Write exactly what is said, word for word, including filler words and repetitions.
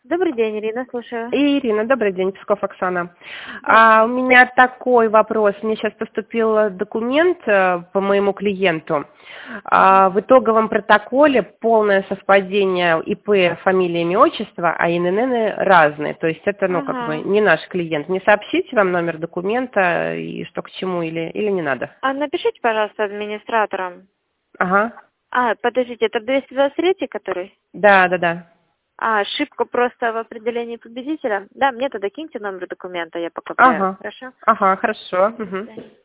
Добрый день, Ирина, слушаю. Ирина, добрый день, Песков Оксана. А, у меня такой вопрос. Мне сейчас поступил документ э, по моему клиенту. А, в итоговом протоколе полное совпадение ИП, фамилия, имя, отчество, а ИНН разные. То есть это, ну, как бы Ага. не наш клиент. Не сообщите вам номер документа и что к чему, или, или не надо? А напишите, пожалуйста, администраторам. Ага. А, подождите, это двести двадцать три, который? Да, да, да. А, ошибка просто в определении победителя? Да, мне тогда киньте номер документа, я пока проверю. Ага. Хорошо? Ага, хорошо. До Угу. свидания.